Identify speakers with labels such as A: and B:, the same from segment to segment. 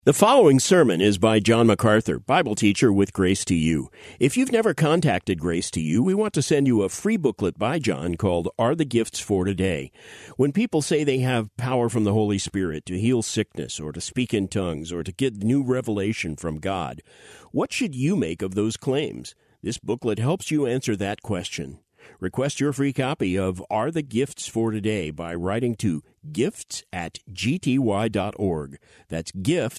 A: The following sermon is by John MacArthur, Bible teacher with Grace to You. If you've never contacted Grace to You, we want to send you a free booklet by John called Are the Gifts for Today? When people say they have power from the Holy Spirit to heal sickness or to speak in tongues or to get new revelation from God, what should you make of those claims? This booklet helps you answer that question. Request your free copy of Are the Gifts for Today by writing to gifts@gty.org. That's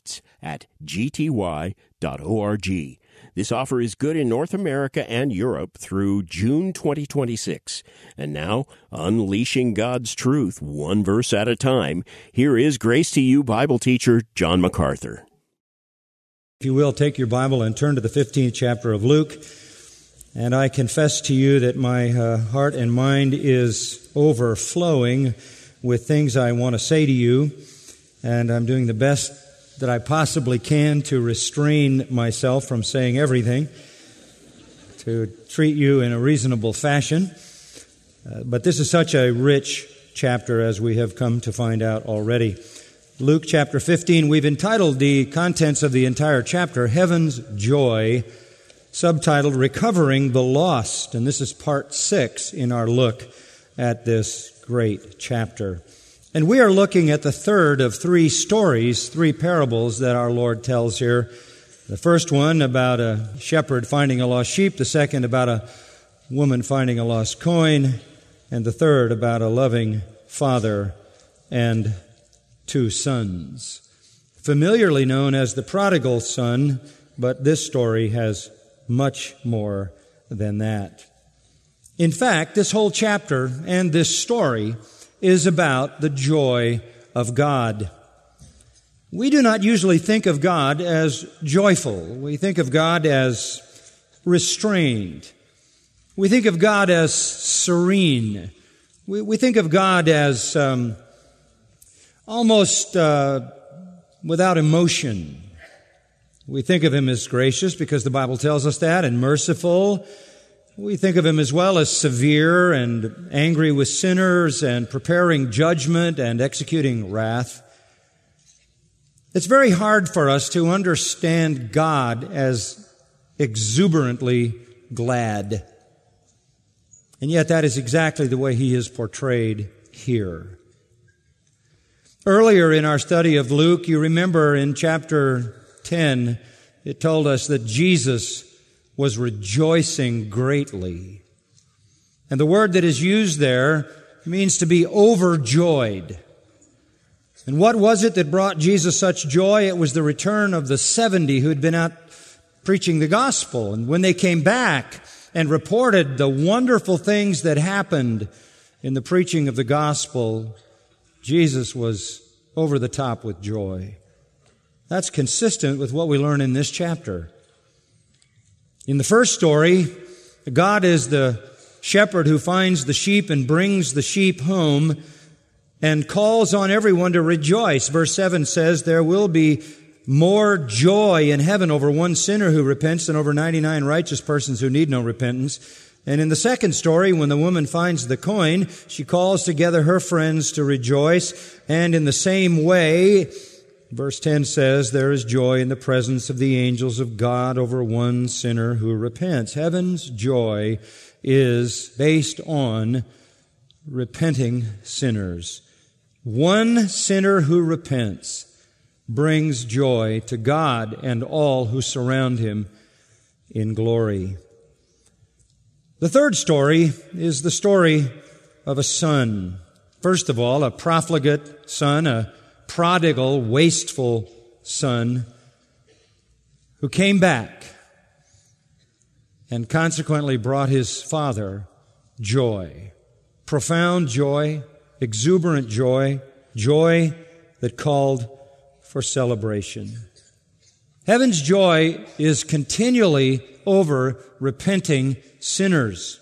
A: gifts@gty.org. This offer is good in North America and Europe through June 2026. And now, unleashing God's truth one verse at a time, here is Grace to You Bible teacher John MacArthur.
B: If you will, take your Bible and turn to the 15th chapter of Luke. And I confess to you that my heart and mind is overflowing with things I want to say to you, and I'm doing the best that I possibly can to restrain myself from saying everything, to treat you in a reasonable fashion. But this is such a rich chapter, as we have come to find out already. Luke chapter 15, we've entitled the contents of the entire chapter, Heaven's Joy, subtitled Recovering the Lost, and this is part 6 in our look at this great chapter. And we are looking at the third of three stories, three parables that our Lord tells here. The first one about a shepherd finding a lost sheep, the second about a woman finding a lost coin, and the third about a loving father and two sons. Familiarly known as the prodigal son, but this story has much more than that. In fact, this whole chapter and this story is about the joy of God. We do not usually think of God as joyful. We think of God as restrained. We think of God as serene. We think of God as almost without emotion. We think of Him as gracious because the Bible tells us that, and merciful. We think of Him as well as severe and angry with sinners and preparing judgment and executing wrath. It's very hard for us to understand God as exuberantly glad. And yet that is exactly the way He is portrayed here. Earlier in our study of Luke, you remember in chapter 10, it told us that Jesus was rejoicing greatly. And the word that is used there means to be overjoyed. And what was it that brought Jesus such joy? It was the return of the 70 who had been out preaching the gospel. And when they came back and reported the wonderful things that happened in the preaching of the gospel, Jesus was over the top with joy. That's consistent with what we learn in this chapter. In the first story, God is the shepherd who finds the sheep and brings the sheep home and calls on everyone to rejoice. Verse 7 says, there will be more joy in heaven over one sinner who repents than over 99 righteous persons who need no repentance. And in the second story, when the woman finds the coin, she calls together her friends to rejoice. And in the same way, verse 10 says, there is joy in the presence of the angels of God over one sinner who repents. Heaven's joy is based on repenting sinners. One sinner who repents brings joy to God and all who surround him in glory. The third story is the story of a son. First of all, a profligate son, a prodigal, wasteful son who came back and consequently brought his father joy. Profound joy, exuberant joy, joy that called for celebration. Heaven's joy is continually over repenting sinners.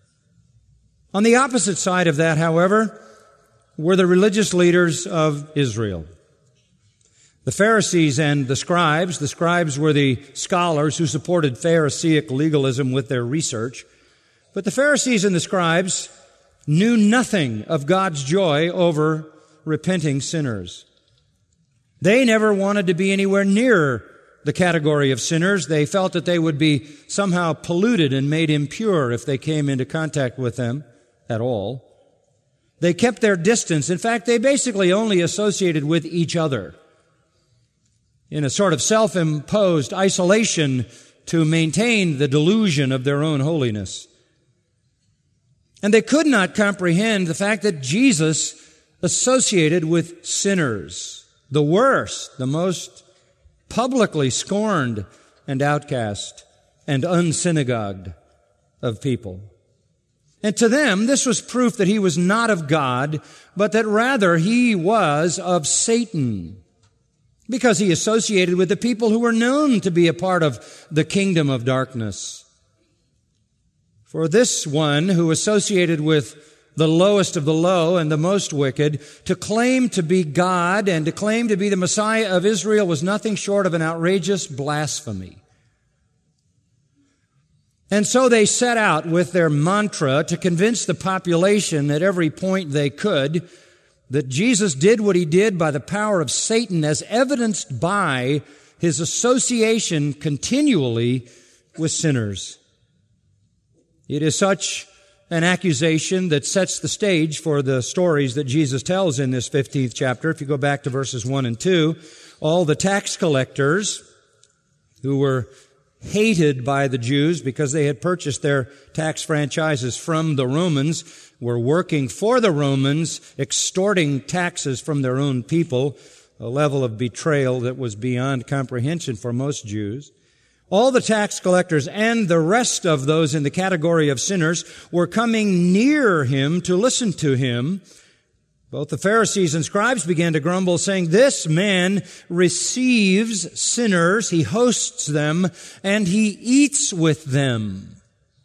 B: On the opposite side of that, however, were the religious leaders of Israel. The Pharisees and the scribes. The scribes were the scholars who supported Pharisaic legalism with their research. But the Pharisees and the scribes knew nothing of God's joy over repenting sinners. They never wanted to be anywhere near the category of sinners. They felt that they would be somehow polluted and made impure if they came into contact with them at all. They kept their distance. In fact, they basically only associated with each other in a sort of self-imposed isolation to maintain the delusion of their own holiness. And they could not comprehend the fact that Jesus associated with sinners, the worst, the most publicly scorned and outcast and unsynagogued of people. And to them, this was proof that he was not of God, but that rather he was of Satan, because he associated with the people who were known to be a part of the kingdom of darkness. For this one who associated with the lowest of the low and the most wicked, to claim to be God and to claim to be the Messiah of Israel was nothing short of an outrageous blasphemy. And so they set out with their mantra to convince the population at every point they could that Jesus did what he did by the power of Satan, as evidenced by his association continually with sinners. It is such an accusation that sets the stage for the stories that Jesus tells in this 15th chapter. If you go back to verses 1 and 2, all the tax collectors who were hated by the Jews because they had purchased their tax franchises from the Romans, were working for the Romans, extorting taxes from their own people, a level of betrayal that was beyond comprehension for most Jews. All the tax collectors and the rest of those in the category of sinners were coming near him to listen to him. Both the Pharisees and scribes began to grumble, saying, "This man receives sinners, he hosts them, and he eats with them."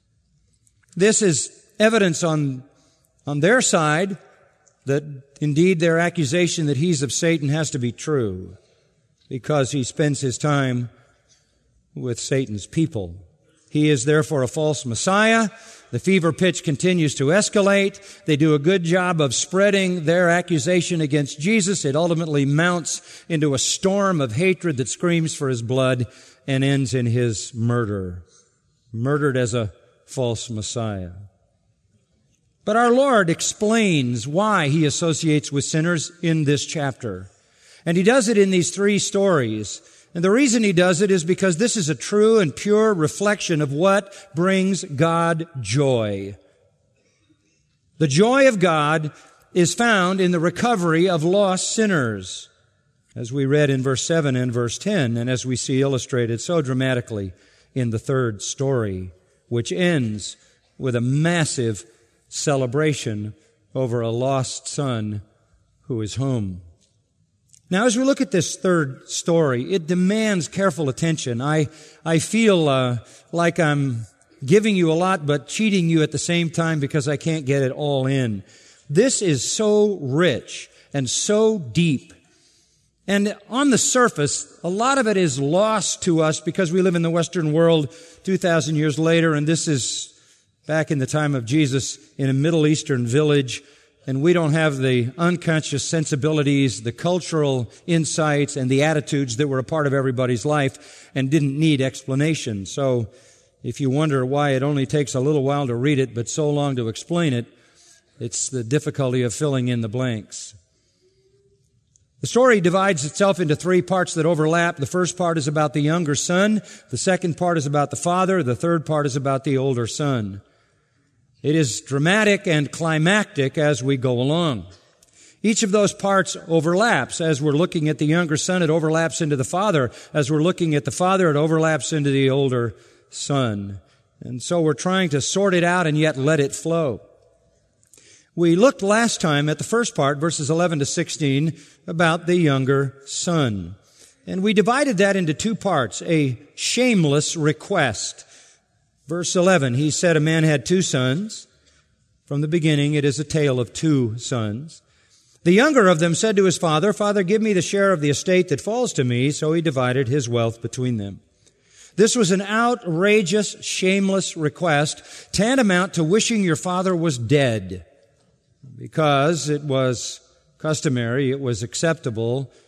B: This is evidence on their side that indeed their accusation that he's of Satan has to be true, because he spends his time with Satan's people. He is therefore a false Messiah. The fever pitch continues to escalate. They do a good job of spreading their accusation against Jesus. It ultimately mounts into a storm of hatred that screams for his blood and ends in his murder. Murdered as a false Messiah. But our Lord explains why he associates with sinners in this chapter. And he does it in these three stories. And the reason he does it is because this is a true and pure reflection of what brings God joy. The joy of God is found in the recovery of lost sinners, as we read in verse 7 and verse 10, and as we see illustrated so dramatically in the third story, which ends with a massive celebration over a lost son who is home. Now, as we look at this third story, it demands careful attention. I feel like I'm giving you a lot, but cheating you at the same time because I can't get it all in. This is so rich and so deep. And on the surface, a lot of it is lost to us because we live in the Western world 2,000 years later, and this is back in the time of Jesus in a Middle Eastern village. And we don't have the unconscious sensibilities, the cultural insights, and the attitudes that were a part of everybody's life and didn't need explanation. So if you wonder why it only takes a little while to read it but so long to explain it, it's the difficulty of filling in the blanks. The story divides itself into three parts that overlap. The first part is about the younger son. The second part is about the father. The third part is about the older son. It is dramatic and climactic as we go along. Each of those parts overlaps. As we're looking at the younger son, it overlaps into the father. As we're looking at the father, it overlaps into the older son. And so we're trying to sort it out and yet let it flow. We looked last time at the first part, verses 11 to 16, about the younger son. And we divided that into two parts, a shameless request. Verse 11, he said a man had two sons. From the beginning, it is a tale of two sons. The younger of them said to his father, "Father, give me the share of the estate that falls to me." So he divided his wealth between them. This was an outrageous, shameless request, tantamount to wishing your father was dead, because it was customary, it was acceptable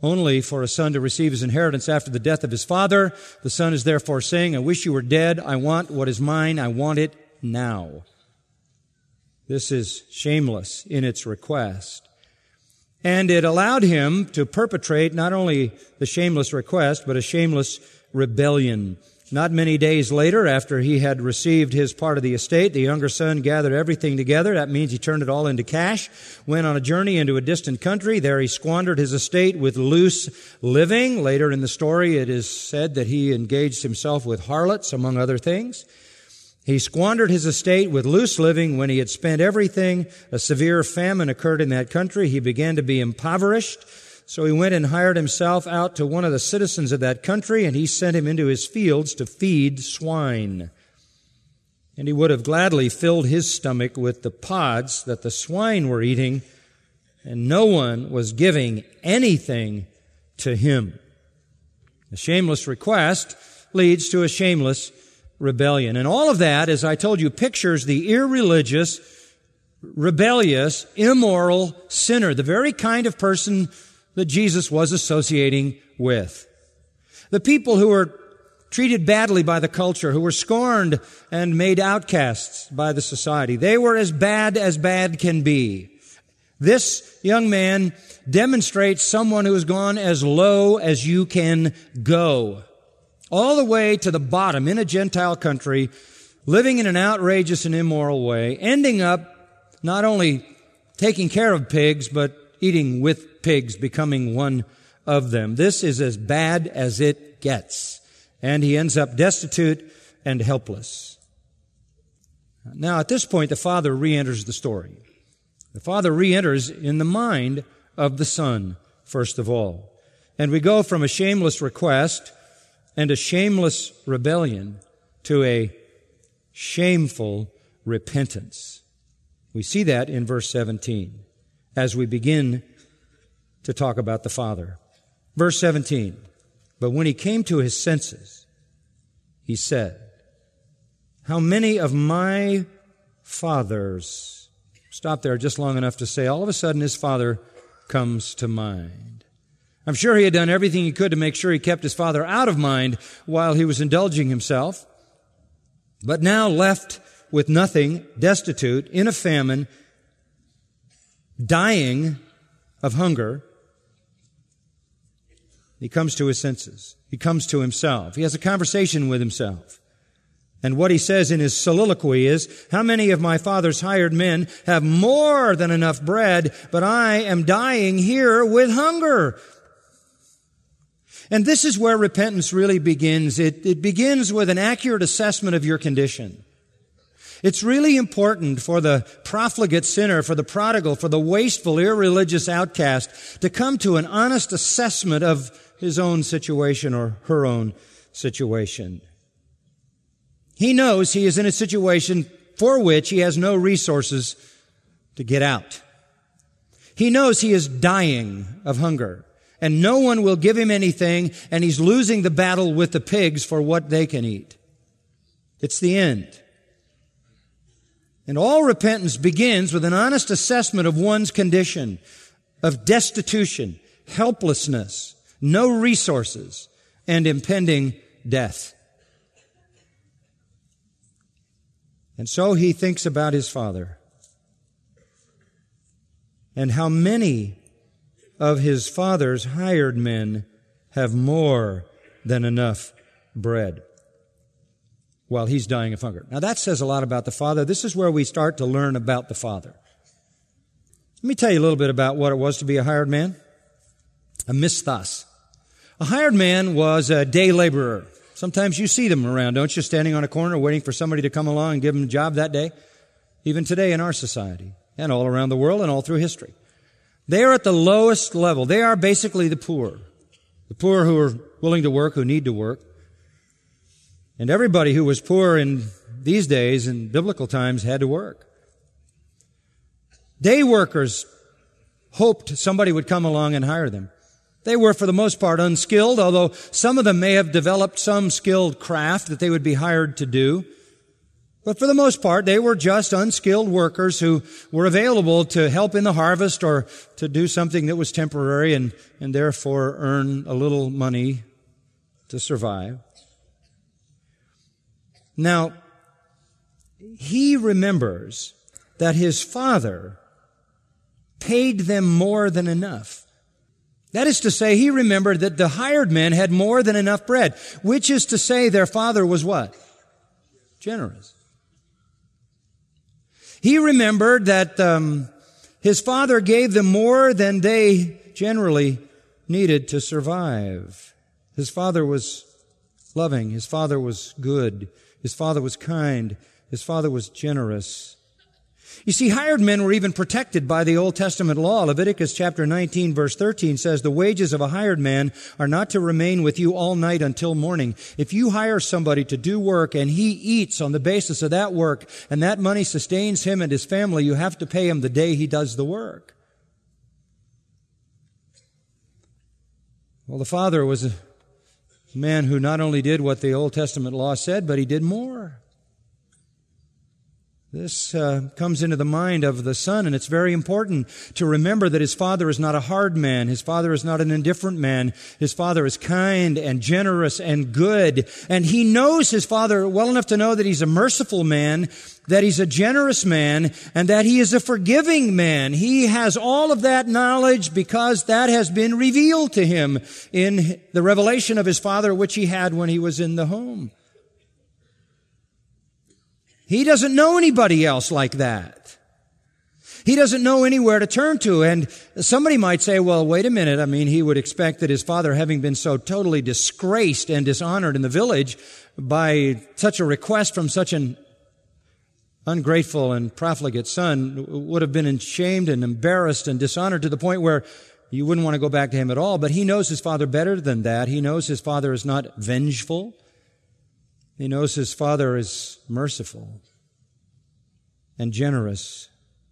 B: only for a son to receive his inheritance after the death of his father. The son is therefore saying, I wish you were dead. I want what is mine. I want it now. This is shameless in its request. And it allowed him to perpetrate not only the shameless request, but a shameless rebellion. Not many days later, after he had received his part of the estate, the younger son gathered everything together. That means he turned it all into cash, went on a journey into a distant country. There he squandered his estate with loose living. Later in the story, it is said that he engaged himself with harlots, among other things. He squandered his estate with loose living. When he had spent everything, a severe famine occurred in that country. He began to be impoverished. So he went and hired himself out to one of the citizens of that country, and he sent him into his fields to feed swine. And he would have gladly filled his stomach with the pods that the swine were eating, and no one was giving anything to him. A shameless request leads to a shameless rebellion. And all of that, as I told you, pictures the irreligious, rebellious, immoral sinner, the very kind of person that Jesus was associating with. The people who were treated badly by the culture, who were scorned and made outcasts by the society. They were as bad can be. This young man demonstrates someone who has gone as low as you can go, all the way to the bottom in a Gentile country, living in an outrageous and immoral way, ending up not only taking care of pigs, but eating with pigs, becoming one of them. This is as bad as it gets. And he ends up destitute and helpless. Now, at this point, the father re-enters the story. The father re-enters in the mind of the son, first of all. And we go from a shameless request and a shameless rebellion to a shameful repentance. We see that in verse 17 as we begin to talk about the father. Verse 17, but when he came to his senses, he said, how many of my fathers, stop there just long enough to say, all of a sudden his father comes to mind. I'm sure he had done everything he could to make sure he kept his father out of mind while he was indulging himself. But now left with nothing, destitute, in a famine, dying of hunger, he comes to his senses. He comes to himself. He has a conversation with himself. And what he says in his soliloquy is, how many of my father's hired men have more than enough bread, but I am dying here with hunger? And this is where repentance really begins. It begins with an accurate assessment of your condition. It's really important for the profligate sinner, for the prodigal, for the wasteful, irreligious outcast to come to an honest assessment of his own situation or her own situation. He knows he is in a situation for which he has no resources to get out. He knows he is dying of hunger, and no one will give him anything, and he's losing the battle with the pigs for what they can eat. It's the end. And all repentance begins with an honest assessment of one's condition, of destitution, helplessness, no resources, and impending death. And so he thinks about his father and how many of his father's hired men have more than enough bread while he's dying of hunger. Now that says a lot about the father. This is where we start to learn about the father. Let me tell you a little bit about what it was to be a hired man. A misthos. A hired man was a day laborer. Sometimes you see them around, don't you, standing on a corner waiting for somebody to come along and give them a job that day. Even today in our society and all around the world and all through history. They are at the lowest level. They are basically the poor who are willing to work, who need to work. And everybody who was poor in these days, in biblical times, had to work. Day workers hoped somebody would come along and hire them. They were, for the most part, unskilled, although some of them may have developed some skilled craft that they would be hired to do. But for the most part, they were just unskilled workers who were available to help in the harvest or to do something that was temporary and therefore earn a little money to survive. Now, he remembers that his father paid them more than enough. That is to say, he remembered that the hired men had more than enough bread, which is to say their father was what? Generous. He remembered that his father gave them more than they generally needed to survive. His father was loving. His father was good. His father was kind. His father was generous. You see, hired men were even protected by the Old Testament law. Leviticus chapter 19 verse 13 says, "The wages of a hired man are not to remain with you all night until morning." If you hire somebody to do work and he eats on the basis of that work and that money sustains him and his family, you have to pay him the day he does the work. Well, the father was a man who not only did what the Old Testament law said, but he did more. This comes into the mind of the son, and it's very important to remember that his father is not a hard man. His father is not an indifferent man. His father is kind and generous and good. And he knows his father well enough to know that he's a merciful man, that he's a generous man, and that he is a forgiving man. He has all of that knowledge because that has been revealed to him in the revelation of his father, which he had when he was in the home. He doesn't know anybody else like that. He doesn't know anywhere to turn to. And somebody might say, well, wait a minute. I mean, he would expect that his father, having been so totally disgraced and dishonored in the village by such a request from such an ungrateful and profligate son, would have been ashamed and embarrassed and dishonored to the point where you wouldn't want to go back to him at all. But he knows his father better than that. He knows his father is not vengeful. He knows his father is merciful and generous.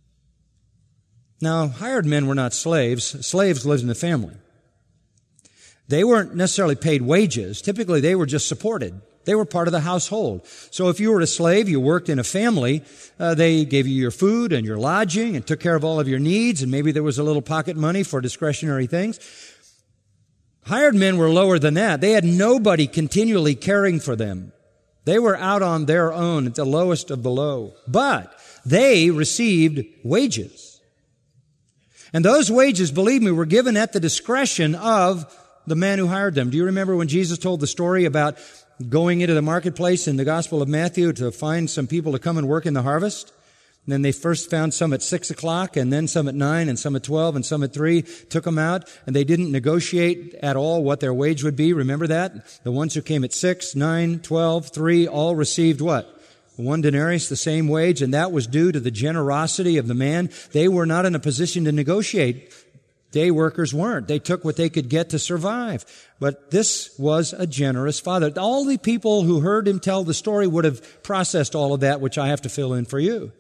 B: Now, hired men were not slaves. Slaves lived in the family. They weren't necessarily paid wages. Typically, they were just supported. They were part of the household. So if you were a slave, you worked in a family, they gave you your food and your lodging and took care of all of your needs, and maybe there was a little pocket money for discretionary things. Hired men were lower than that. They had nobody continually caring for them. They were out on their own at the lowest of the low. But they received wages. And those wages, believe me, were given at the discretion of the man who hired them. Do you remember when Jesus told the story about going into the marketplace in the Gospel of Matthew to find some people to come and work in the harvest? And then they first found some at 6 o'clock, and then some at 9, and some at 12, and some at 3, took them out, and they didn't negotiate at all what their wage would be. Remember that? The ones who came at 6, 9, 12, 3, all received what? 1 denarius, the same wage, and that was due to the generosity of the man. They were not in a position to negotiate. Day workers weren't. They took what they could get to survive. But this was a generous father. All the people who heard him tell the story would have processed all of that, which I have to fill in for you.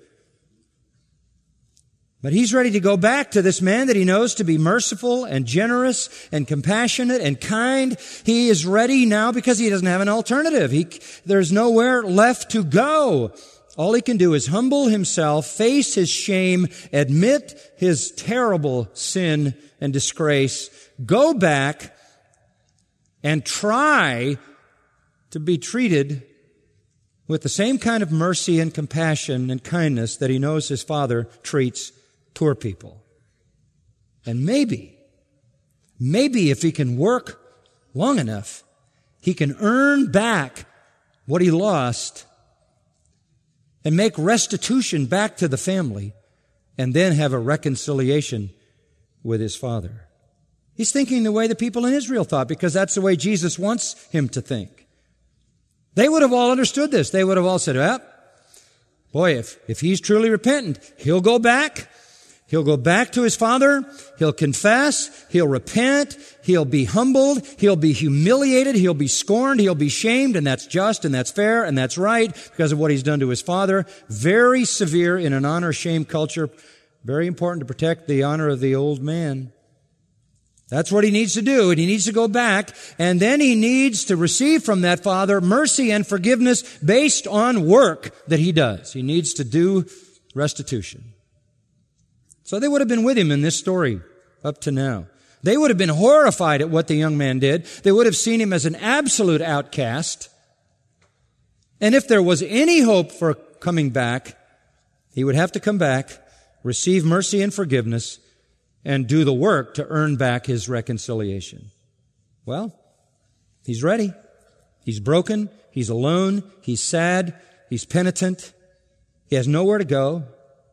B: But he's ready to go back to this man that he knows to be merciful and generous and compassionate and kind. He is ready now because he doesn't have an alternative. There's nowhere left to go. All he can do is humble himself, face his shame, admit his terrible sin and disgrace, go back and try to be treated with the same kind of mercy and compassion and kindness that he knows his father treats poor people. And maybe if he can work long enough, he can earn back what he lost and make restitution back to the family and then have a reconciliation with his father. He's thinking the way the people in Israel thought because that's the way Jesus wants him to think. They would have all understood this. They would have all said, well, boy, if he's truly repentant, he'll go back. He'll go back to his father, he'll confess, he'll repent, he'll be humbled, he'll be humiliated, he'll be scorned, he'll be shamed, and that's just, and that's fair, and that's right because of what he's done to his father. Very severe in an honor-shame culture. Very important to protect the honor of the old man. That's what he needs to do, and he needs to go back, and then he needs to receive from that Father mercy and forgiveness based on work that he does. He needs to do restitution. So they would have been with him in this story up to now. They would have been horrified at what the young man did. They would have seen him as an absolute outcast. And if there was any hope for coming back, he would have to come back, receive mercy and forgiveness, and do the work to earn back his reconciliation. Well, he's ready. He's broken. He's alone. He's sad. He's penitent. He has nowhere to go.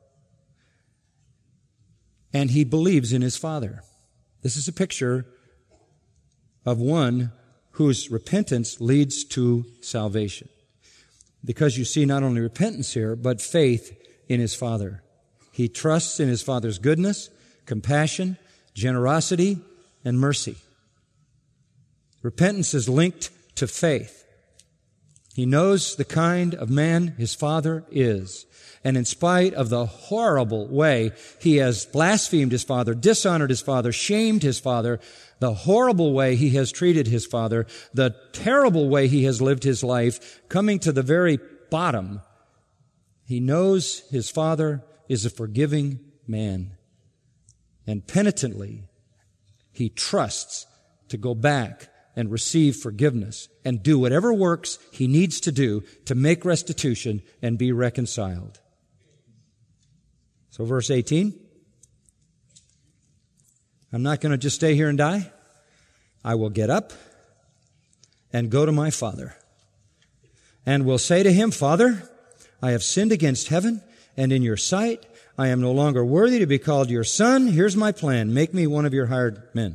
B: And he believes in his Father. This is a picture of one whose repentance leads to salvation. Because you see not only repentance here, but faith in his Father. He trusts in his Father's goodness, compassion, generosity, and mercy. Repentance is linked to faith. He knows the kind of man his Father is. And in spite of the horrible way he has blasphemed his Father, dishonored his Father, shamed his Father, the horrible way he has treated his Father, the terrible way he has lived his life, coming to the very bottom, he knows his Father is a forgiving man. And penitently, he trusts to go back and receive forgiveness and do whatever works he needs to do to make restitution and be reconciled. So verse 18, I'm not going to just stay here and die. I will get up and go to my Father and will say to him, Father, I have sinned against heaven and in your sight. I am no longer worthy to be called your son. Here's my plan. Make me one of your hired men.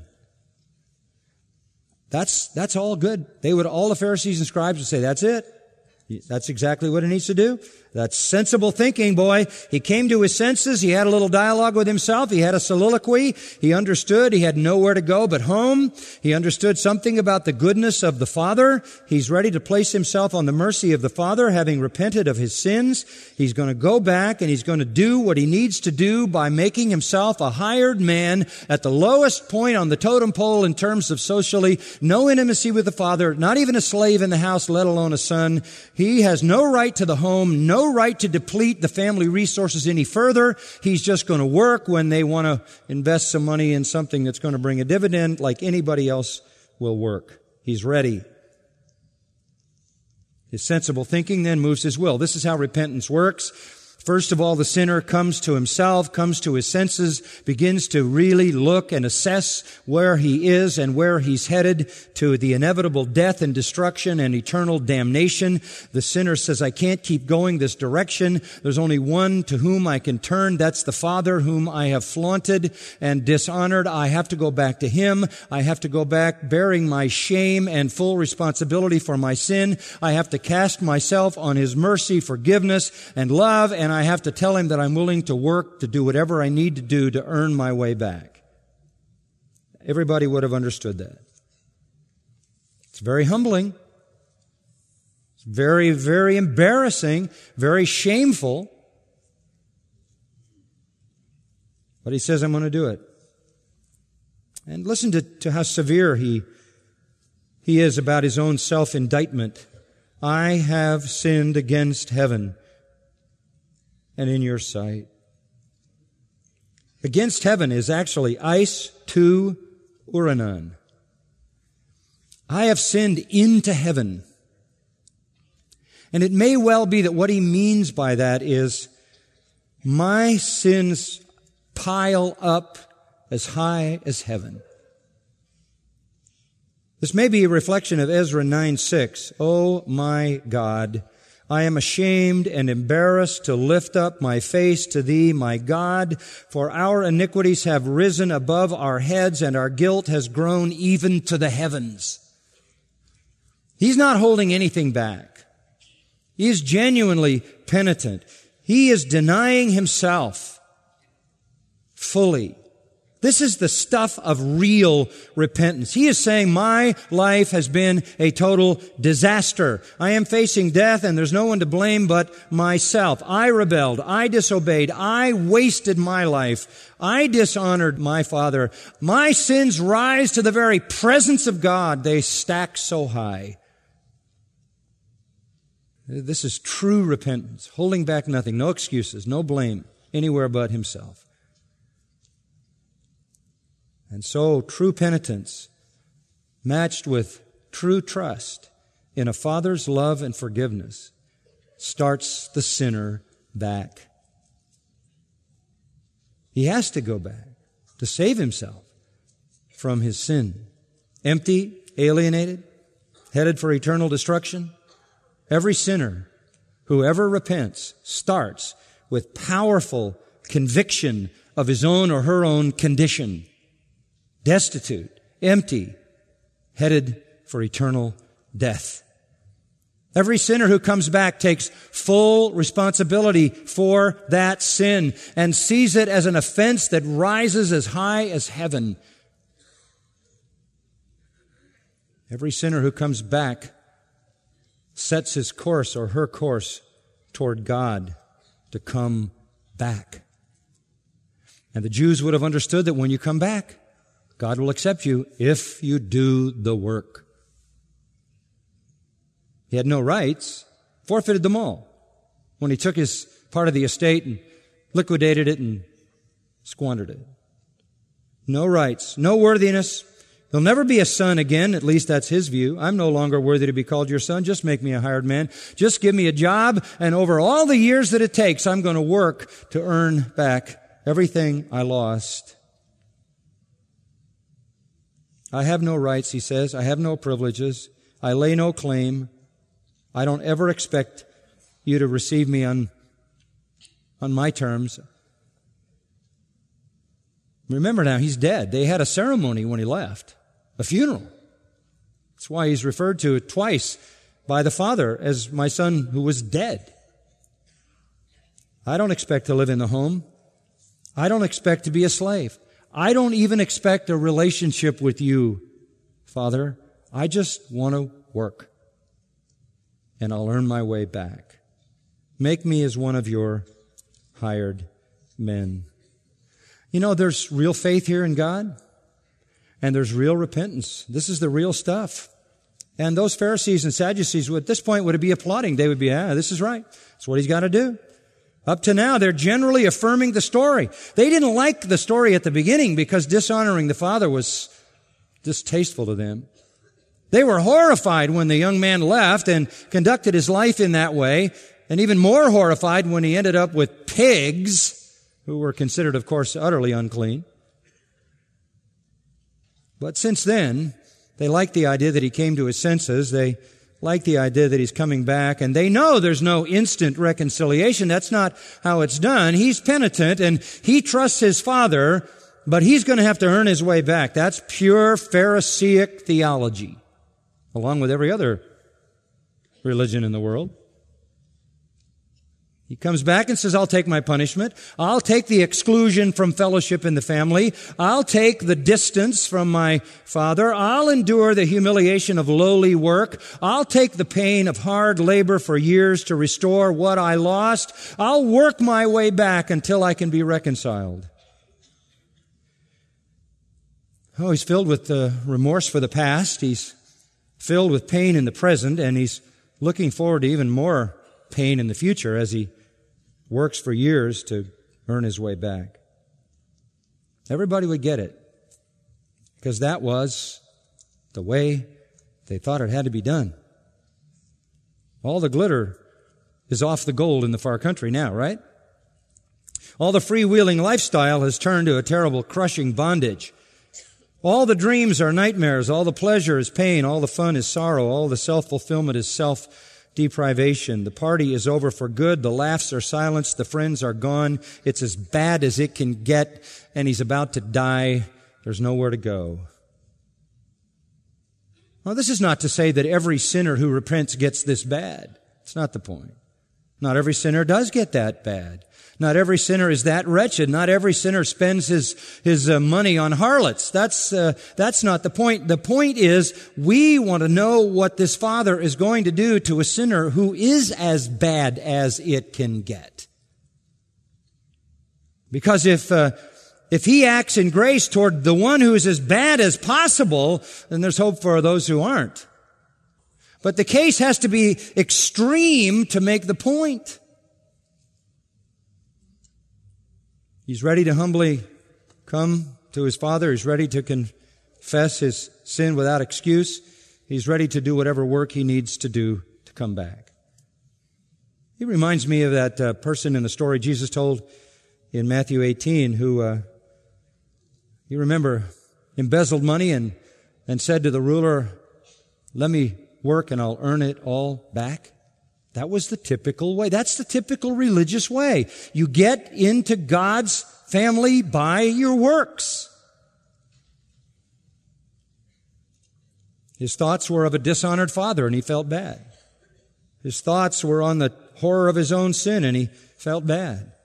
B: That's all good. All the Pharisees and scribes would say, that's it. That's exactly what he needs to do. That's sensible thinking, boy. He came to his senses. He had a little dialogue with himself. He had a soliloquy. He understood he had nowhere to go but home. He understood something about the goodness of the Father. He's ready to place himself on the mercy of the Father, having repented of his sins. He's going to go back and he's going to do what he needs to do by making himself a hired man at the lowest point on the totem pole in terms of socially, no intimacy with the Father, not even a slave in the house, let alone a son. He has no right to the home, no right to deplete the family resources any further. He's just going to work when they want to invest some money in something that's going to bring a dividend like anybody else will work. He's ready. His sensible thinking then moves his will. This is how repentance works. First of all, the sinner comes to himself, comes to his senses, begins to really look and assess where he is and where he's headed to the inevitable death and destruction and eternal damnation. The sinner says, I can't keep going this direction. There's only one to whom I can turn. That's the Father whom I have flaunted and dishonored. I have to go back to him. I have to go back bearing my shame and full responsibility for my sin. I have to cast myself on his mercy, forgiveness, and love, and I have to tell him that I'm willing to work to do whatever I need to do to earn my way back. Everybody would have understood that. It's very humbling. It's very, very embarrassing, very shameful. But he says, I'm going to do it. And listen to how severe he is about his own self-indictment. I have sinned against heaven and in your sight. Against heaven is actually eis to uranon. I have sinned into heaven. And it may well be that what he means by that is my sins pile up as high as heaven. This may be a reflection of Ezra 9:6. Oh my God, I am ashamed and embarrassed to lift up my face to thee, my God, for our iniquities have risen above our heads and our guilt has grown even to the heavens. He's not holding anything back. He is genuinely penitent. He is denying himself fully This is the stuff of real repentance. He is saying, my life has been a total disaster. I am facing death and there's no one to blame but myself. I rebelled. I disobeyed. I wasted my life. I dishonored my Father. My sins rise to the very presence of God. They stack so high. This is true repentance, holding back nothing, no excuses, no blame anywhere but himself. And so true penitence, matched with true trust in a Father's love and forgiveness, starts the sinner back. He has to go back to save himself from his sin. Empty, alienated, headed for eternal destruction. Every sinner who ever repents starts with powerful conviction of his own or her own condition. Destitute, empty, headed for eternal death. Every sinner who comes back takes full responsibility for that sin and sees it as an offense that rises as high as heaven. Every sinner who comes back sets his course or her course toward God to come back. And the Jews would have understood that when you come back, God will accept you if you do the work. He had no rights, forfeited them all when he took his part of the estate and liquidated it and squandered it. No rights, no worthiness. He'll never be a son again, at least that's his view. I'm no longer worthy to be called your son. Just make me a hired man. Just give me a job, and over all the years that it takes, I'm going to work to earn back everything I lost. I have no rights, he says. I have no privileges. I lay no claim. I don't ever expect you to receive me on my terms. Remember now, he's dead. They had a ceremony when he left, a funeral. That's why he's referred to it twice by the Father as my son who was dead. I don't expect to live in the home. I don't expect to be a slave. I don't even expect a relationship with you, Father. I just want to work, and I'll earn my way back. Make me as one of your hired men. You know, there's real faith here in God, and there's real repentance. This is the real stuff. And those Pharisees and Sadducees at this point would be applauding. They would be, this is right. That's what he's got to do. Up to now, they're generally affirming the story. They didn't like the story at the beginning because dishonoring the Father was distasteful to them. They were horrified when the young man left and conducted his life in that way, and even more horrified when he ended up with pigs, who were considered, of course, utterly unclean. But since then, they like the idea that he came to his senses. They like the idea that he's coming back, and they know there's no instant reconciliation. That's not how it's done. He's penitent, and he trusts his Father, but he's going to have to earn his way back. That's pure Pharisaic theology, along with every other religion in the world. He comes back and says, I'll take my punishment. I'll take the exclusion from fellowship in the family. I'll take the distance from my Father. I'll endure the humiliation of lowly work. I'll take the pain of hard labor for years to restore what I lost. I'll work my way back until I can be reconciled. Oh, he's filled with remorse for the past. He's filled with pain in the present, and he's looking forward to even more pain in the future as he works for years to earn his way back. Everybody would get it, because that was the way they thought it had to be done. All the glitter is off the gold in the far country now, right? All the freewheeling lifestyle has turned to a terrible crushing bondage. All the dreams are nightmares. All the pleasure is pain. All the fun is sorrow. All the self-fulfillment is self-deprivation. The party is over for good. The laughs are silenced. The friends are gone. It's as bad as it can get, and he's about to die. There's nowhere to go. Well, this is not to say that every sinner who repents gets this bad. It's not the point. Not every sinner does get that bad. Not every sinner is that wretched. Not every sinner spends his money on harlots. That's not the point. The point is we want to know what this Father is going to do to a sinner who is as bad as it can get. Because if He acts in grace toward the one who is as bad as possible, then there's hope for those who aren't. But the case has to be extreme to make the point. He's ready to humbly come to His Father. He's ready to confess his sin without excuse. He's ready to do whatever work He needs to do to come back. He reminds me of that person in the story Jesus told in Matthew 18 who, you remember, embezzled money and said to the ruler, "Let me work and I'll earn it all back." That was the typical way. That's the typical religious way. You get into God's family by your works. His thoughts were of a dishonored father, and he felt bad. His thoughts were on the horror of his own sin, and he felt bad.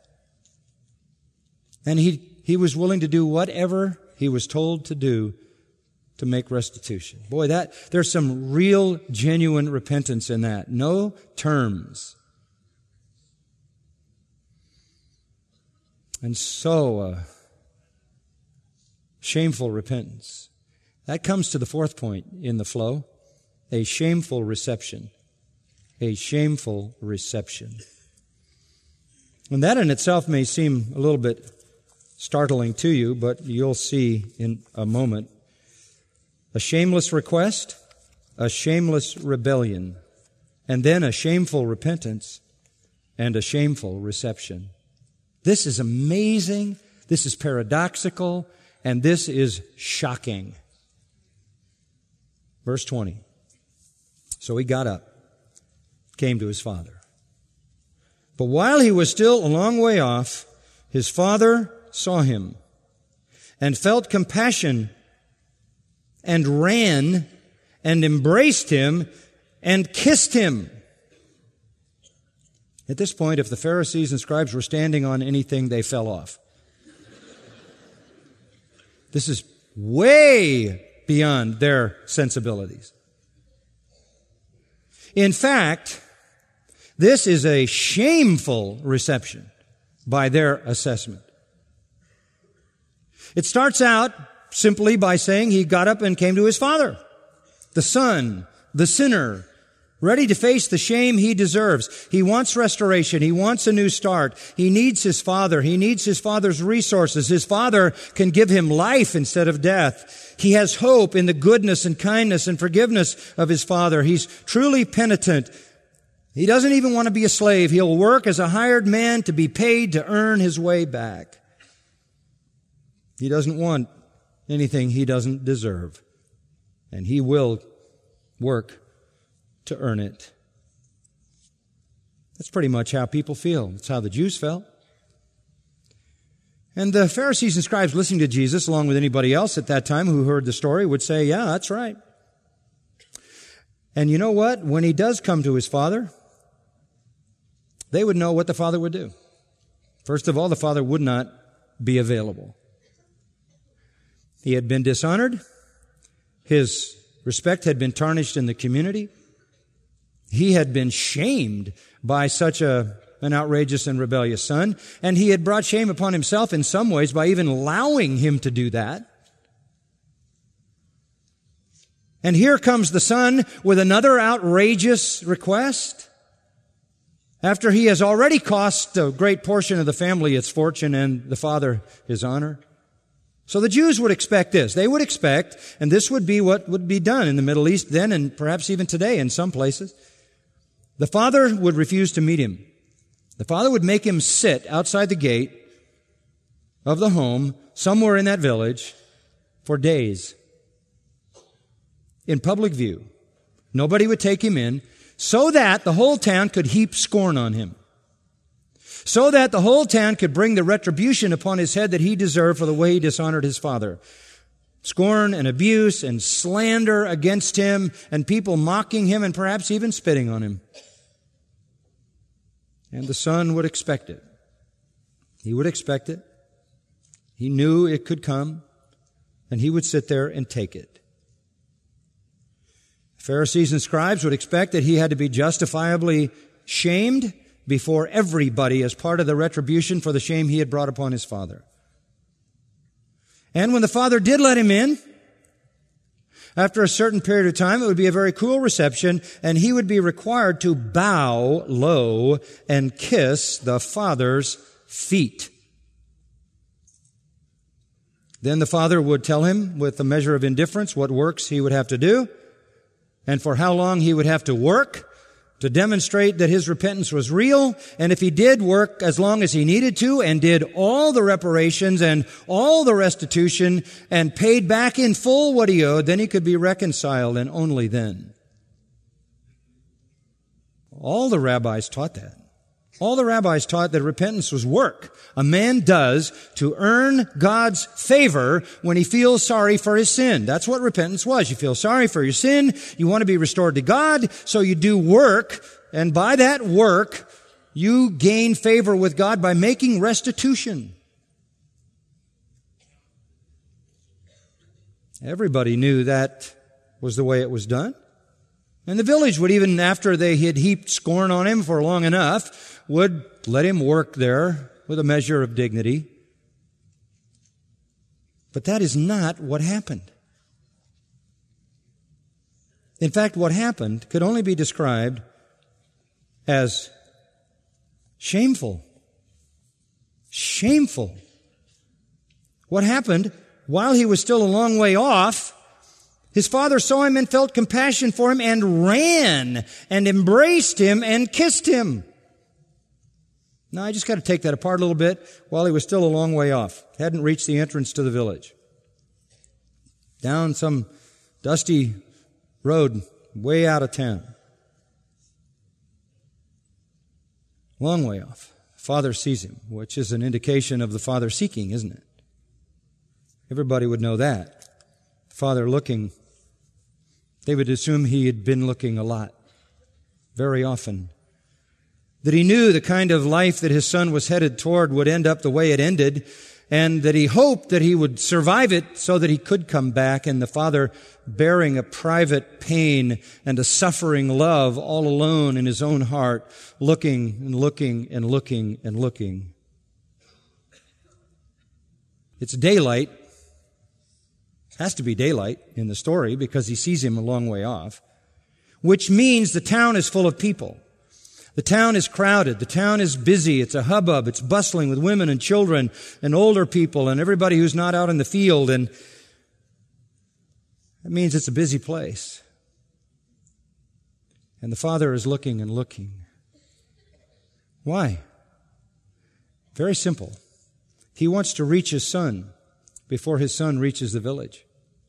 B: And he was willing to do whatever he was told to do to make restitution. Boy, there's some real, genuine repentance in that. No terms. And so, shameful repentance. That comes to the fourth point in the flow. A shameful reception. A shameful reception. And that in itself may seem a little bit startling to you, but you'll see in a moment. A shameless request, a shameless rebellion, and then a shameful repentance and a shameful reception. This is amazing, this is paradoxical, and this is shocking. Verse 20. So he got up, came to his father. But while he was still a long way off, his father saw him and felt compassion and ran and embraced him and kissed him. At this point, if the Pharisees and scribes were standing on anything, they fell off. This is way beyond their sensibilities. In fact, this is a shameful reception by their assessment. It starts out simply by saying he got up and came to his father, the son, the sinner, ready to face the shame he deserves. He wants restoration. He wants a new start. He needs his father. He needs his father's resources. His father can give him life instead of death. He has hope in the goodness and kindness and forgiveness of his father. He's truly penitent. He doesn't even want to be a slave. He'll work as a hired man to be paid to earn his way back. He doesn't want anything he doesn't deserve. And he will work to earn it. That's pretty much how people feel. That's how the Jews felt. And the Pharisees and scribes listening to Jesus, along with anybody else at that time who heard the story, would say, yeah, that's right. And you know what? When he does come to his father, they would know what the father would do. First of all, the father would not be available. He had been dishonored. His respect had been tarnished in the community. He had been shamed by such an outrageous and rebellious son, and he had brought shame upon himself in some ways by even allowing him to do that. And here comes the son with another outrageous request. After he has already cost a great portion of the family its fortune and the father his honor. So the Jews would expect this. They would expect, and this would be what would be done in the Middle East then and perhaps even today in some places. The father would refuse to meet him. The father would make him sit outside the gate of the home somewhere in that village for days in public view. Nobody would take him in so that the whole town could heap scorn on him. So that the whole town could bring the retribution upon his head that he deserved for the way he dishonored his father. Scorn and abuse and slander against him and people mocking him and perhaps even spitting on him. And the son would expect it. He would expect it. He knew it could come, and he would sit there and take it. Pharisees and scribes would expect that he had to be justifiably shamed before everybody as part of the retribution for the shame he had brought upon his father. And when the father did let him in, after a certain period of time, it would be a very cool reception, and he would be required to bow low and kiss the father's feet. Then the father would tell him with a measure of indifference what works he would have to do, and for how long he would have to work to demonstrate that his repentance was real. And if he did work as long as he needed to and did all the reparations and all the restitution and paid back in full what he owed, then he could be reconciled, and only then. All the rabbis taught that. All the rabbis taught that repentance was work a man does to earn God's favor when he feels sorry for his sin. That's what repentance was. You feel sorry for your sin. You want to be restored to God, so you do work. And by that work, you gain favor with God by making restitution. Everybody knew that was the way it was done. And the village would, even after they had heaped scorn on him for long enough, would let him work there with a measure of dignity. But that is not what happened. In fact, what happened could only be described as shameful. Shameful. What happened while he was still a long way off, his father saw him and felt compassion for him and ran and embraced him and kissed him. Now, I just got to take that apart a little bit. While he was still a long way off, hadn't reached the entrance to the village. Down some dusty road way out of town. Long way off. Father sees him, which is an indication of the father seeking, isn't it? Everybody would know that. Father looking. They would assume he had been looking a lot, very often. That he knew the kind of life that his son was headed toward would end up the way it ended, and that he hoped that he would survive it so that he could come back, and the father bearing a private pain and a suffering love all alone in his own heart, looking and looking and looking and looking. It's daylight. Has to be daylight in the story because he sees him a long way off, which means the town is full of people. The town is crowded. The town is busy. It's a hubbub. It's bustling with women and children and older people and everybody who's not out in the field. And that means it's a busy place. And the father is looking and looking. Why? Very simple. He wants to reach his son before his son reaches the village.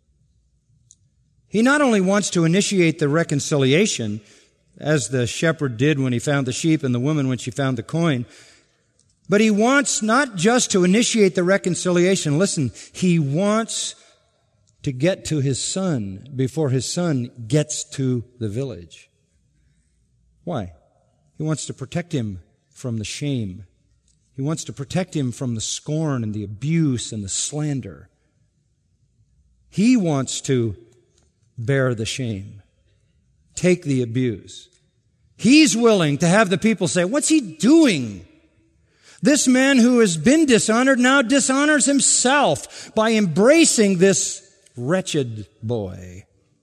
B: He not only wants to initiate the reconciliation, as the shepherd did when he found the sheep and the woman when she found the coin, but he wants not just to initiate the reconciliation. Listen, he wants to get to his son before his son gets to the village. Why? He wants to protect him from the shame. He wants to protect him from the scorn and the abuse and the slander. He wants to bear the shame, take the abuse. He's willing to have the people say, what's he doing? This man who has been dishonored now dishonors himself by embracing this wretched boy.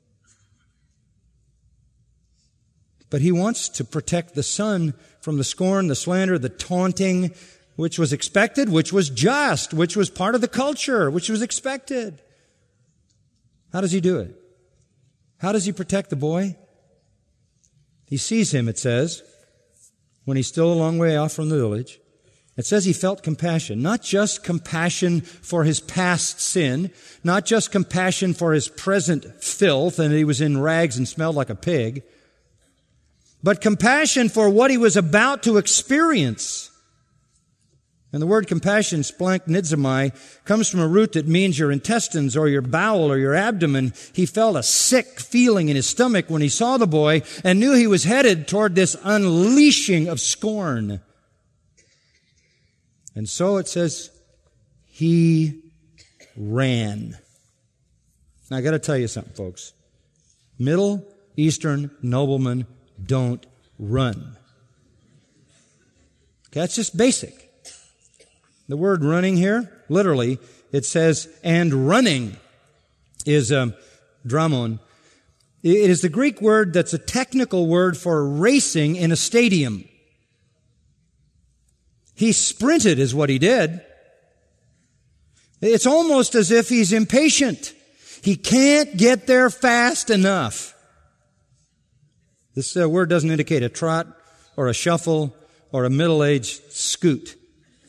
B: But he wants to protect the son from the scorn, the slander, the taunting, which was expected, which was just, which was part of the culture, which was expected. How does he do it? How does he protect the boy? He sees him, it says, when he's still a long way off from the village. It says he felt compassion, not just compassion for his past sin, not just compassion for his present filth and he was in rags and smelled like a pig, but compassion for what he was about to experience. And the word compassion, splanchnizomai, comes from a root that means your intestines or your bowel or your abdomen. He felt a sick feeling in his stomach when he saw the boy and knew he was headed toward this unleashing of scorn. And so it says, he ran. Now I got to tell you something, folks. Middle Eastern noblemen don't run. Okay, that's just basic. The word running here, literally, it says, and running is dramon. It is the Greek word that's a technical word for racing in a stadium. He sprinted is what he did. It's almost as if he's impatient. He can't get there fast enough. This word doesn't indicate a trot or a shuffle or a middle-aged scoot.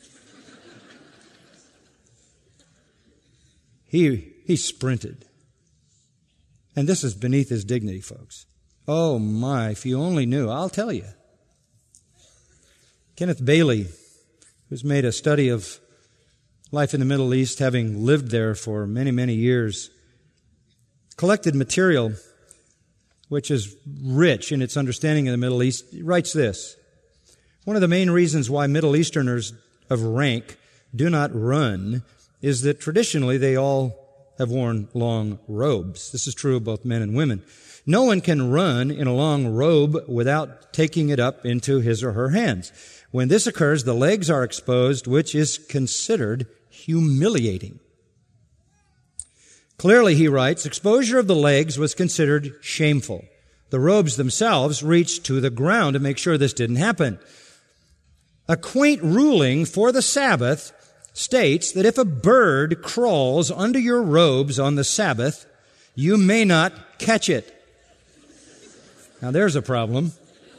B: He sprinted. And this is beneath his dignity, folks. Oh my, if you only knew, I'll tell you. Kenneth Bailey, who's made a study of life in the Middle East, having lived there for many, many years, collected material which is rich in its understanding of the Middle East. He writes this: one of the main reasons why Middle Easterners of rank do not run is that traditionally they all have worn long robes. This is true of both men and women. No one can run in a long robe without taking it up into his or her hands. When this occurs, the legs are exposed, which is considered humiliating. Clearly, he writes, exposure of the legs was considered shameful. The robes themselves reached to the ground to make sure this didn't happen. A quaint ruling for the Sabbath states that if a bird crawls under your robes on the Sabbath, you may not catch it. Now there's a problem,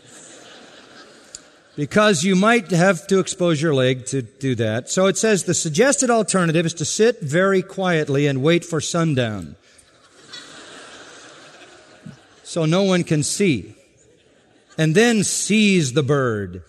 B: because you might have to expose your leg to do that. So it says the suggested alternative is to sit very quietly and wait for sundown, so no one can see, and then seize the bird.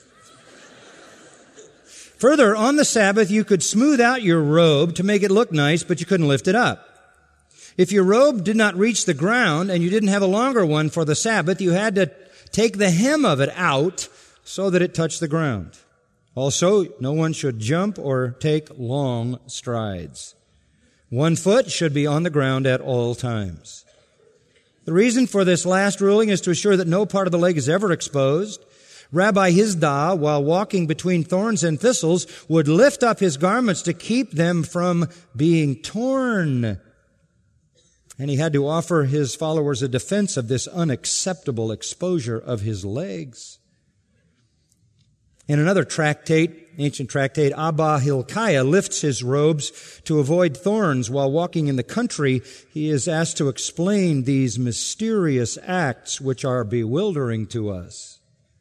B: Further, on the Sabbath, you could smooth out your robe to make it look nice, but you couldn't lift it up. If your robe did not reach the ground and you didn't have a longer one for the Sabbath, you had to take the hem of it out so that it touched the ground. Also, no one should jump or take long strides. One foot should be on the ground at all times. The reason for this last ruling is to assure that no part of the leg is ever exposed. Rabbi Hizdah, while walking between thorns and thistles, would lift up his garments to keep them from being torn. And he had to offer his followers a defense of this unacceptable exposure of his legs. In another tractate, ancient tractate, Abba Hilkiah lifts his robes to avoid thorns while walking in the country. He is asked to explain these mysterious acts which are bewildering to us.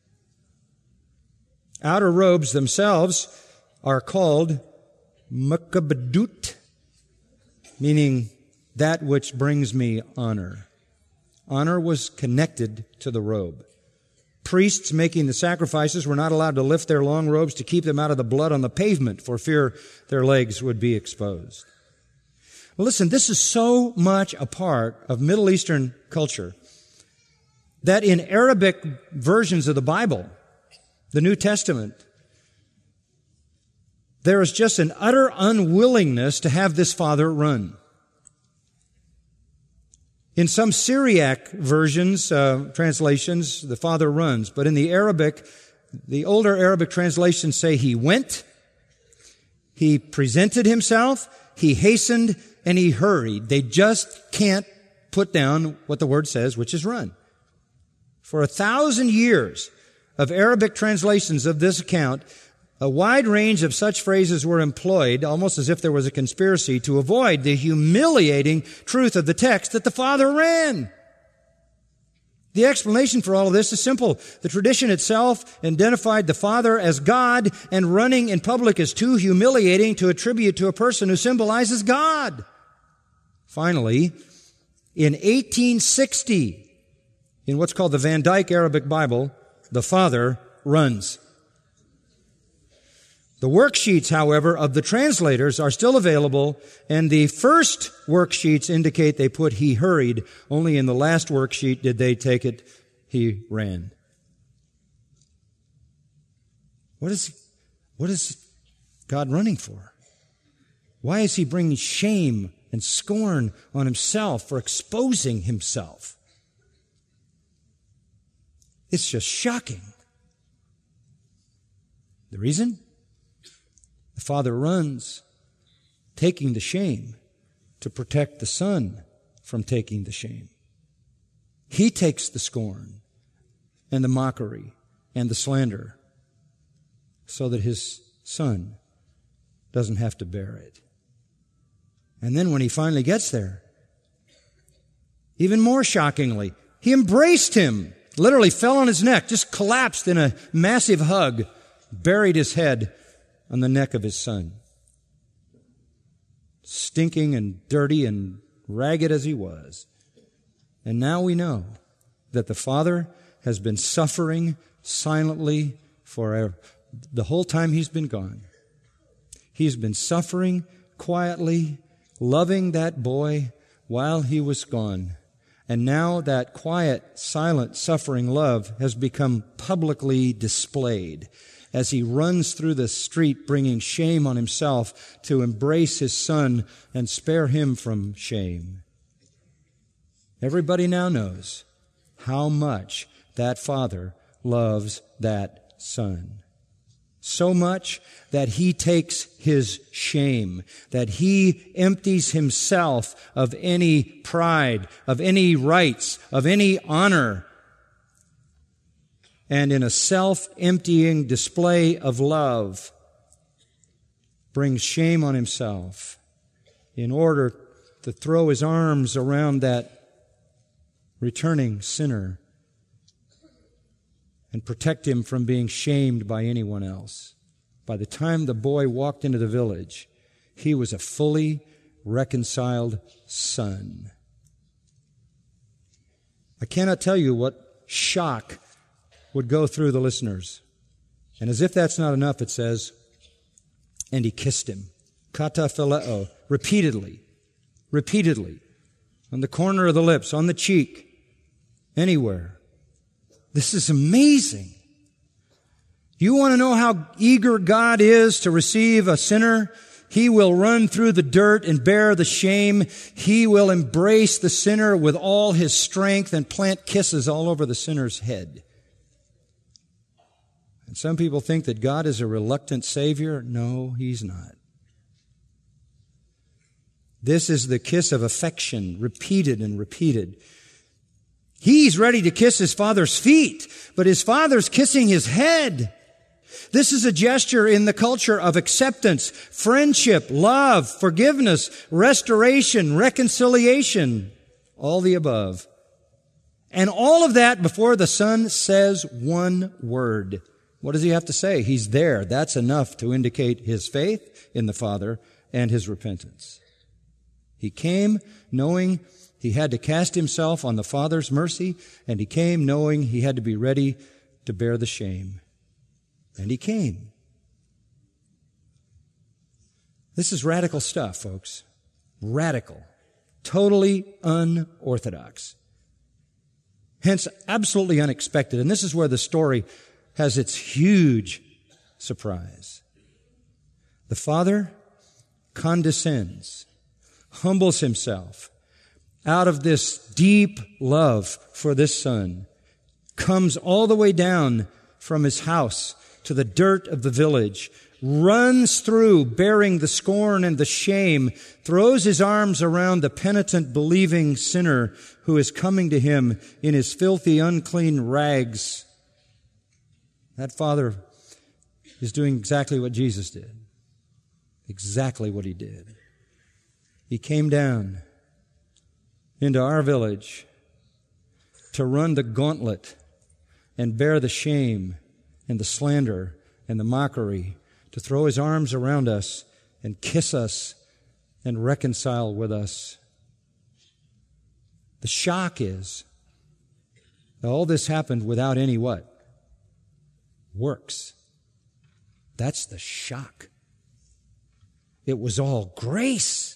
B: Outer robes themselves are called makabadut, meaning that which brings me honor. Honor was connected to the robe. Priests making the sacrifices were not allowed to lift their long robes to keep them out of the blood on the pavement for fear their legs would be exposed. Well, listen, this is so much a part of Middle Eastern culture that in Arabic versions of the Bible, the New Testament, there is just an utter unwillingness to have this father run. In some Syriac versions, translations, the father runs. But in the Arabic, the older Arabic translations say he went, he presented himself, he hastened, and he hurried. They just can't put down what the word says, which is run. For 1,000 years of Arabic translations of this account, a wide range of such phrases were employed, almost as if there was a conspiracy to avoid the humiliating truth of the text that the father ran. The explanation for all of this is simple. The tradition itself identified the father as God, and running in public is too humiliating to attribute to a person who symbolizes God. Finally, in 1860, in what's called the Van Dyke Arabic Bible, the father runs. The worksheets, however, of the translators are still available, and the first worksheets indicate they put he hurried. Only in the last worksheet did they take it he ran. What is God running for? Why is he bringing shame and scorn on himself for exposing himself? It's just shocking. The reason? The Father runs, taking the shame to protect the Son from taking the shame. He takes the scorn and the mockery and the slander so that his Son doesn't have to bear it. And then when he finally gets there, even more shockingly, he embraced him, literally fell on his neck, just collapsed in a massive hug, buried his head on the neck of his Son. Stinking and dirty and ragged as he was. And now we know that the Father has been suffering silently for the whole time he's been gone. He's been suffering quietly, loving that boy while he was gone. And now that quiet, silent, suffering love has become publicly displayed as he runs through the street bringing shame on himself to embrace his Son and spare him from shame. Everybody now knows how much that Father loves that Son. So much that he takes his shame, that he empties himself of any pride, of any rights, of any honor, and in a self-emptying display of love, brings shame on himself in order to throw his arms around that returning sinner and protect him from being shamed by anyone else. By the time the boy walked into the village, he was a fully reconciled son. I cannot tell you what shock would go through the listeners. And as if that's not enough, it says, and he kissed him. Kata phileo, repeatedly, on the corner of the lips, on the cheek, anywhere. This is amazing. You want to know how eager God is to receive a sinner? He will run through the dirt and bear the shame. He will embrace the sinner with all his strength and plant kisses all over the sinner's head. And some people think that God is a reluctant Savior. No, He's not. This is the kiss of affection, repeated and repeated. He's ready to kiss his Father's feet, but his Father's kissing his head. This is a gesture in the culture of acceptance, friendship, love, forgiveness, restoration, reconciliation, all the above. And all of that before the Son says one word. What does he have to say? He's there. That's enough to indicate his faith in the Father and his repentance. He came knowing he had to cast himself on the Father's mercy, and he came knowing he had to be ready to bear the shame. And he came. This is radical stuff, folks. Radical. Totally unorthodox. Hence, absolutely unexpected. And this is where the story has its huge surprise. The Father condescends, humbles himself out of this deep love for this Son, comes all the way down from his house to the dirt of the village, runs through bearing the scorn and the shame, throws his arms around the penitent, believing sinner who is coming to him in his filthy, unclean rags. That Father is doing exactly what Jesus did. Exactly what he did. He came down into our village to run the gauntlet and bear the shame and the slander and the mockery, to throw his arms around us and kiss us and reconcile with us. The shock is that all this happened without any what? Works. That's the shock. It was all grace.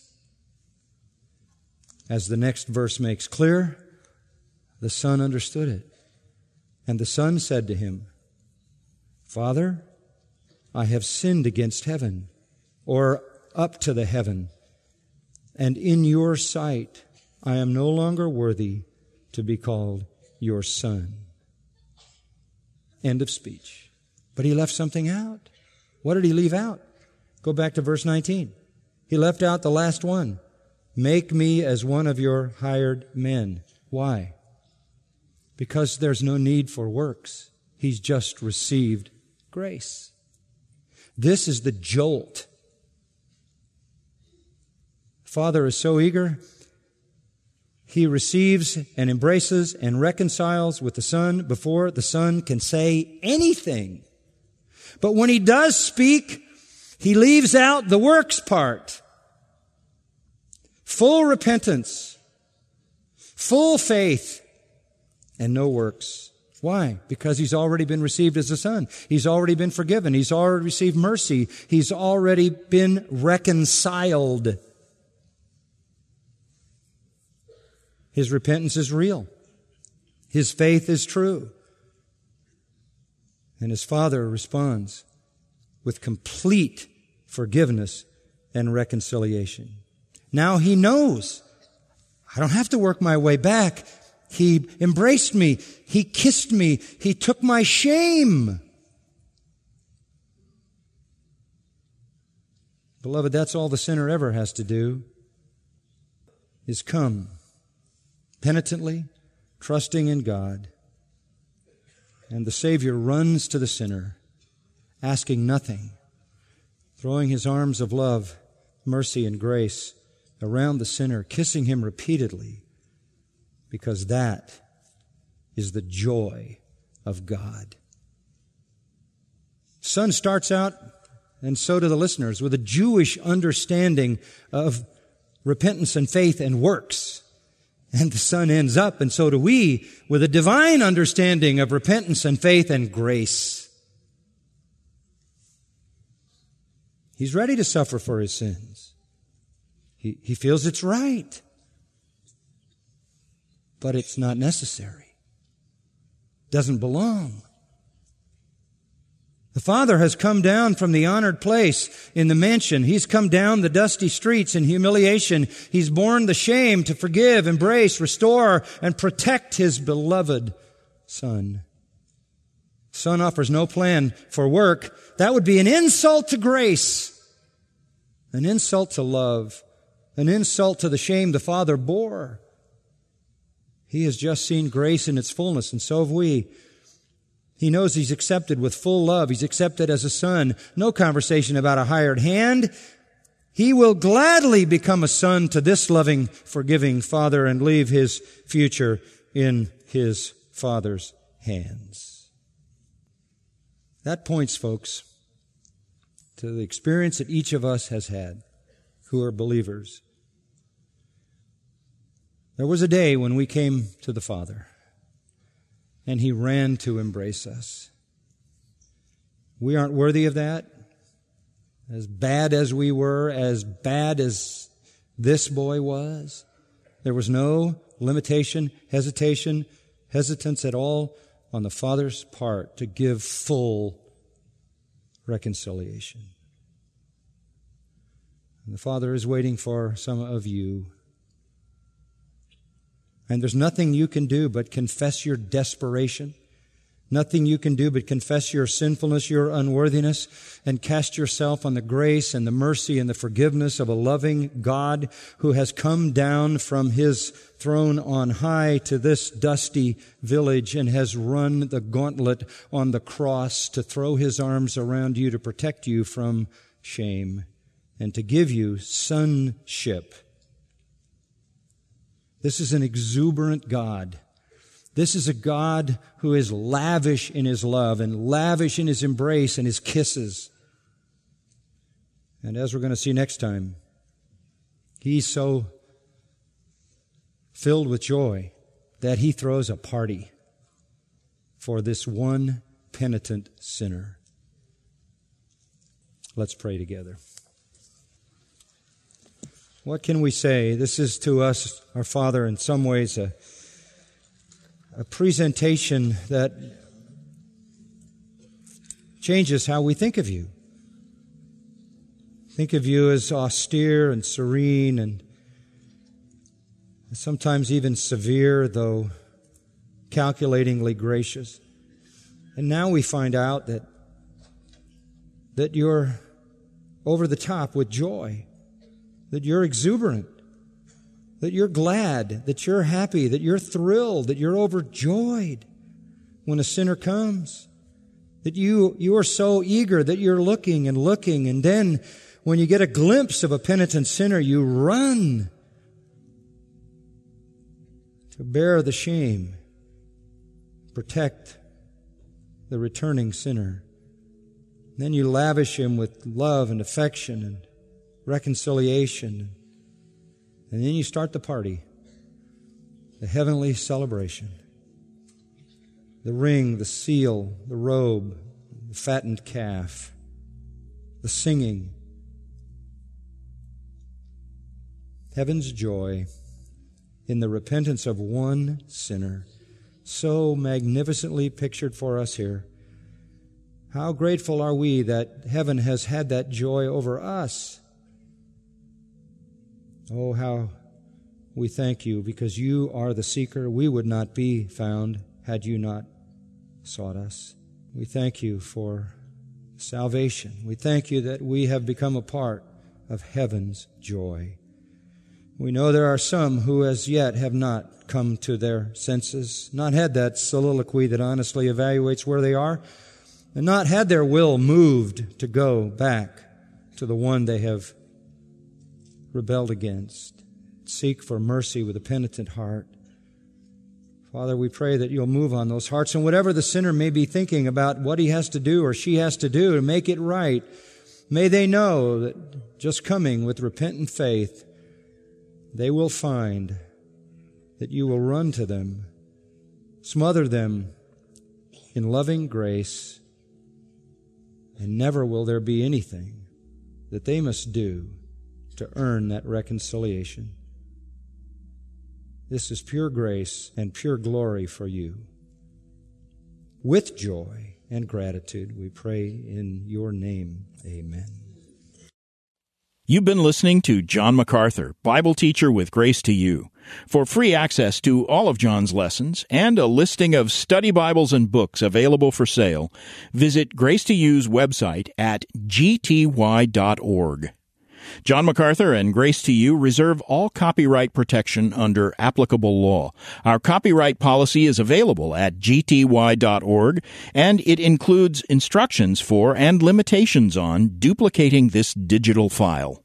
B: As the next verse makes clear, the Son understood it. And the Son said to him, Father, I have sinned against heaven or up to the heaven. And in your sight, I am no longer worthy to be called your son. End of speech. But he left something out. What did he leave out? Go back to verse 19. He left out the last one. Make me as one of your hired men. Why? Because there's no need for works. He's just received grace. This is the jolt. Father is so eager. He receives and embraces and reconciles with the Son before the Son can say anything. But when he does speak, he leaves out the works part. Full repentance, full faith, and no works. Why? Because he's already been received as a son. He's already been forgiven. He's already received mercy. He's already been reconciled. His repentance is real. His faith is true. And his Father responds with complete forgiveness and reconciliation. Now he knows. I don't have to work my way back. He embraced me. He kissed me. He took my shame. Beloved, that's all the sinner ever has to do, is come penitently, trusting in God. And the Savior runs to the sinner, asking nothing, throwing his arms of love, mercy, and grace around the sinner, kissing him repeatedly, because that is the joy of God. Son starts out, and so do the listeners, with a Jewish understanding of repentance and faith and works. And the Son ends up, and so do we, with a divine understanding of repentance and faith and grace. He's ready to suffer for his sins. He feels it's right. But it's not necessary. Doesn't belong. The Father has come down from the honored place in the mansion. He's come down the dusty streets in humiliation. He's borne the shame to forgive, embrace, restore, and protect his beloved Son. Son offers no plan for work. That would be an insult to grace, an insult to love, an insult to the shame the Father bore. He has just seen grace in its fullness, and so have we. He knows he's accepted with full love. He's accepted as a son. No conversation about a hired hand. He will gladly become a son to this loving, forgiving Father and leave his future in his Father's hands. That points, folks, to the experience that each of us has had who are believers. There was a day when we came to the Father, and He ran to embrace us. We aren't worthy of that. As bad as we were, as bad as this boy was, there was no limitation, hesitation, hesitance at all on the Father's part to give full reconciliation. And the Father is waiting for some of you. And there's nothing you can do but confess your desperation. Nothing you can do but confess your sinfulness, your unworthiness, and cast yourself on the grace and the mercy and the forgiveness of a loving God who has come down from His throne on high to this dusty village and has run the gauntlet on the cross to throw His arms around you to protect you from shame and to give you sonship. This is an exuberant God. This is a God who is lavish in His love and lavish in His embrace and His kisses. And as we're going to see next time, He's so filled with joy that He throws a party for this one penitent sinner. Let's pray together. What can we say? This is to us, our Father, in some ways a presentation that changes how we think of You. Think of you as austere and serene and sometimes even severe, though calculatingly gracious. And now we find out that you're over the top with joy, that you're exuberant, that you're glad, that you're happy, that you're thrilled, that you're overjoyed when a sinner comes, that you are so eager that you're looking, and then when you get a glimpse of a penitent sinner, you run to bear the shame, protect the returning sinner. Then you lavish him with love and affection and reconciliation. And then you start the party, the heavenly celebration. The ring, the seal, the robe, the fattened calf, the singing. Heaven's joy in the repentance of one sinner, so magnificently pictured for us here. How grateful are we that heaven has had that joy over us. Oh, how we thank you, because you are the seeker. We would not be found had you not sought us. We thank you for salvation. We thank you that we have become a part of heaven's joy. We know there are some who as yet have not come to their senses, not had that soliloquy that honestly evaluates where they are, and not had their will moved to go back to the one they have rebelled against. Seek for mercy with a penitent heart. Father, we pray that you'll move on those hearts, and whatever the sinner may be thinking about what he has to do or she has to do to make it right, may they know that just coming with repentant faith, they will find that you will run to them, smother them in loving grace, and never will there be anything that they must do to earn that reconciliation. This is pure grace and pure glory for you. With joy and gratitude, we pray in your name. Amen.
A: You've been listening to John MacArthur, Bible teacher with Grace to You. For free access to all of John's lessons and a listing of study Bibles and books available for sale, visit Grace to You's website at gty.org. John MacArthur and Grace to You reserve all copyright protection under applicable law. Our copyright policy is available at gty.org, and it includes instructions for and limitations on duplicating this digital file.